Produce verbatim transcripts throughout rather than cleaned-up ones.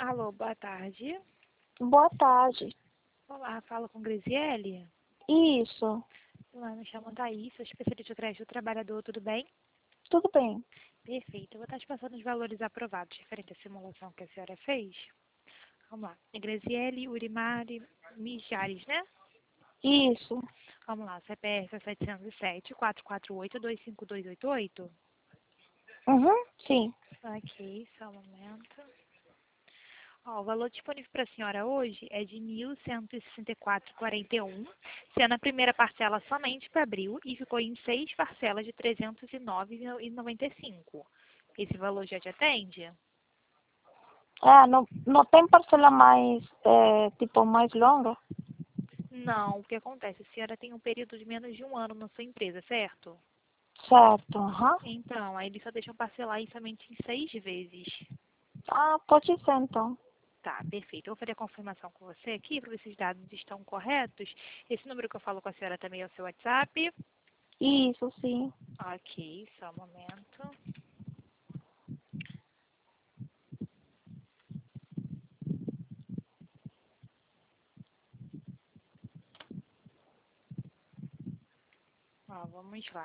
Alô, boa tarde. Boa tarde. Olá, falo com Graziele. Isso. Olá, me chamo Thaís, sou especialista de crédito do trabalhador, tudo bem? Tudo bem. Perfeito, eu vou estar te passando os valores aprovados referente à simulação que a senhora fez. Vamos lá. É Graziele Urimari Mijares, né? Isso. Vamos lá, C P F é sete zero sete, quatro quatro oito, dois cinco dois oito oito. Uhum, sim. Ok, só um momento. Ó, o valor disponível para a senhora hoje é de mil cento e sessenta e quatro reais e quarenta e um centavos, sendo a primeira parcela somente para abril e ficou em seis parcelas de trezentos e nove reais e noventa e cinco centavos. Esse valor já te atende? É, não, não tem parcela mais, é, tipo, mais longa? Não, o que acontece? A senhora tem um período de menos de um ano na sua empresa, certo? Certo, aham. Então, aí eles só deixam parcelar em somente em seis vezes. Ah, pode ser então. Tá, perfeito. Eu vou fazer a confirmação com você aqui para ver se os dados estão corretos. Esse número que eu falo com a senhora também é o seu WhatsApp. Isso, sim. Ok, só um momento. Ó, vamos lá.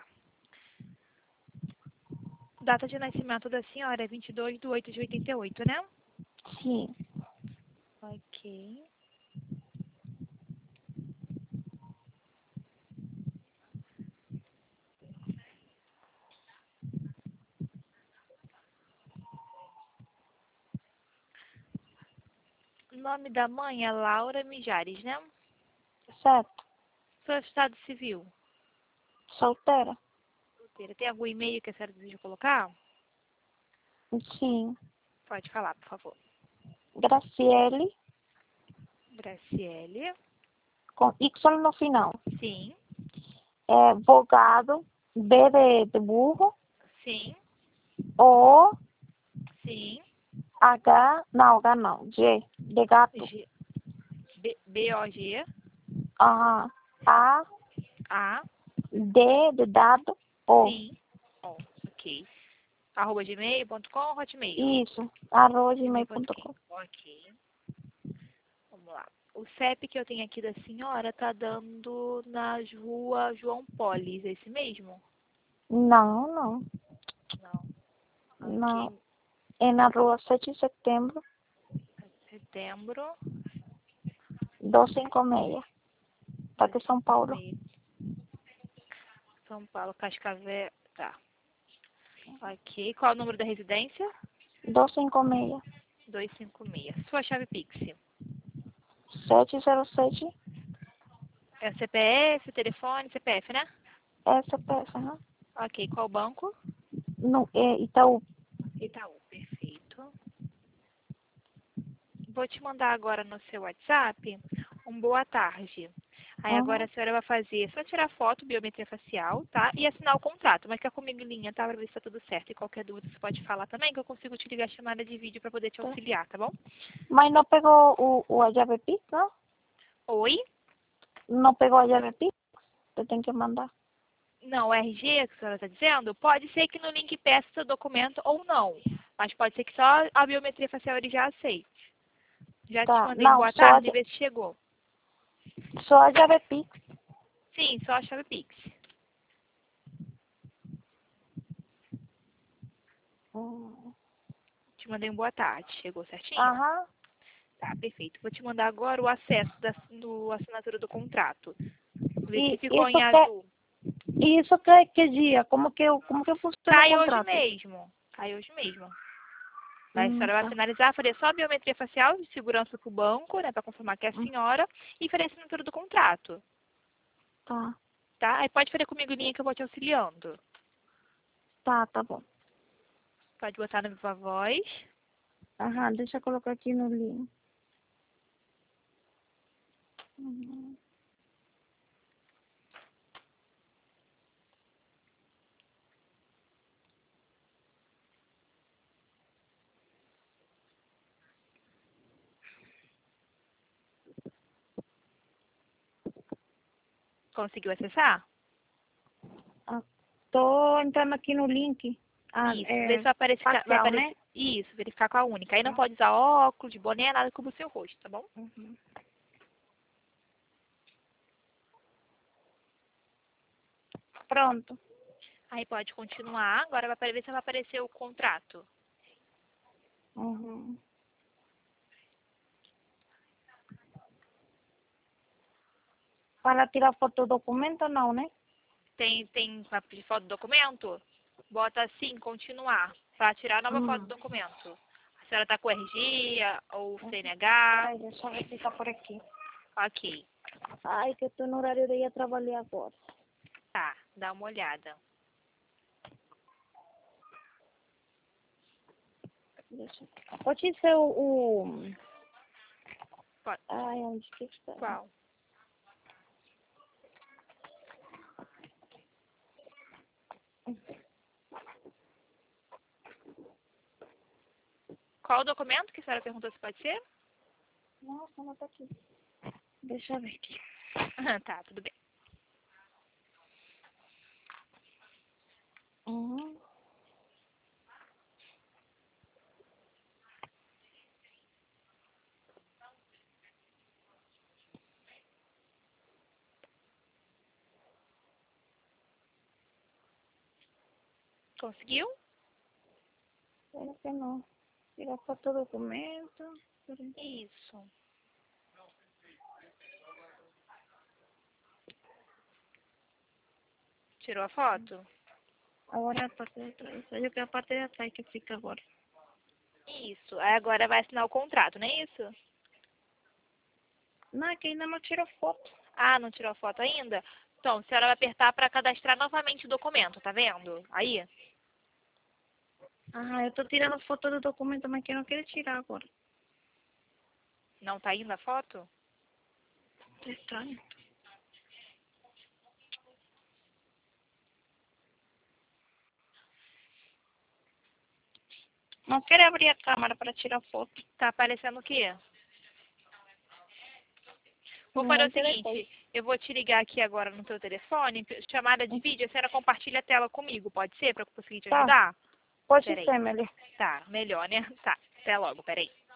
Data de nascimento da senhora é vinte e dois de oito de oitenta e oito, né? Sim. Ok. O nome da mãe é Laura Mijares, né? Certo. Seu estado civil. Solteira? Solteira. Tem algum e-mail que a senhora deseja colocar? Sim. Pode falar, por favor. Graciele, Graciele. com Y no final. Sim. É, Vogado, B de, de burro, Sim. O, Sim. H, não, H não, G, de gato. G. B, B O G. Aham. A, A. D de dado, O. Sim. Ó, ok. Arroba gmail ponto com, hotmail. Isso, arroz gmail gmail ponto ponto com. com. Ok. Vamos lá. O C E P que eu tenho aqui da senhora tá dando na rua João Polis, é esse mesmo? Não, não, Não. não. Ok. É na rua sete de setembro, Setembro, duzentos e cinquenta e seis, tá de São Paulo. meio. São Paulo, Cascavel. Tá. Ok. Qual é o número da residência? duzentos e cinquenta e seis, duzentos e cinquenta e seis. Sua chave Pix. sete zero sete, É C P F, telefone, C P F, né? S P F, né? Ok. Qual banco? No, é Itaú. Itaú. Perfeito. Vou te mandar agora no seu WhatsApp um boa tarde. Aí agora Uhum. a senhora vai fazer só tirar foto, biometria facial, tá? E assinar o contrato. Mas fica comigo em linha, tá? Pra ver se tá tudo certo. E qualquer dúvida você pode falar também, que eu consigo te ligar a chamada de vídeo pra poder te Tá. auxiliar, tá bom? Mas não pegou o, o a chave Pix, não? Oi? Não pegou a chave Pix? Você tem que mandar. Não, o R G que a senhora está dizendo, pode ser que no link peça seu documento ou não. Mas pode ser que só a biometria facial ele já aceite. Já te Tá. mandei um Não, boa só a, tarde, cha- vê se chegou. só a chave Pix. Sim, só a chave Pix. Hum. Te mandei um boa tarde, chegou certinho? Aham. Tá, perfeito. Vou te mandar agora o acesso da do assinatura do contrato. Vê se E ficou isso em que, azul. e isso que, que dia? Como que, como que funciona o Cai hoje contrato? mesmo. Cai hoje mesmo. Aí a Hum, senhora vai tá. finalizar, fazer só a biometria facial de segurança para o banco, né, para confirmar que é a Hum, senhora, e fazer a assinatura do contrato, Tá. tá? Aí pode fazer comigo linha que eu vou te auxiliando. Tá, tá bom. Pode botar na viva voz. Aham, deixa eu colocar aqui no link. Uhum. Conseguiu acessar? Ah, tô entrando aqui no link. Ah, Isso. Vê é se vai aparecer, vai facial, aparecer, né? Isso, verificar com a única. Aí não Ah. pode usar óculos, boné, nada que cubra o seu rosto, tá bom? Uhum. Pronto. Aí pode continuar. Agora vai ver se vai aparecer o contrato. Uhum. Para tirar foto do documento, não, né? Tem, tem para pedir foto do documento? Bota assim, continuar, para tirar a nova foto do Hum. documento. A senhora está com o R G ou C N H? Peraí, deixa eu ver se tá por aqui. Ok, Ai, que eu tô no horário de ir trabalhar agora. tá, dá uma olhada. Deixa eu... Pode ser o... o... Pode. Ai, onde que está? Qual? Qual o documento que a senhora perguntou se pode ser? Nossa, não tá aqui. Deixa eu ver aqui. Tá, tudo bem. Uhum. Conseguiu? Espera que não. Tira foto do documento. Peraí. Isso. Tirou a foto? Agora a parte de atrás. Eu que a parte de atrás que fica agora. Isso. Aí agora vai assinar o contrato, não é isso? Não, é que ainda não tirou foto. Ah, não tirou a foto ainda? Então, a senhora vai apertar para cadastrar novamente o documento, tá vendo? Aí? Ah, eu tô tirando foto do documento, mas que eu não quero tirar agora. Não tá indo a foto? Tá estranho. Não quero abrir a câmera para tirar foto. Tá aparecendo o quê? Vou fazer o Muito depois. seguinte, eu vou te ligar aqui agora no teu telefone, chamada de vídeo, a senhora compartilha a tela comigo, pode ser? Para eu conseguir te Tá, ajudar? pode Peraí. ser, Meli. Tá, melhor, né? Tá, até logo, peraí.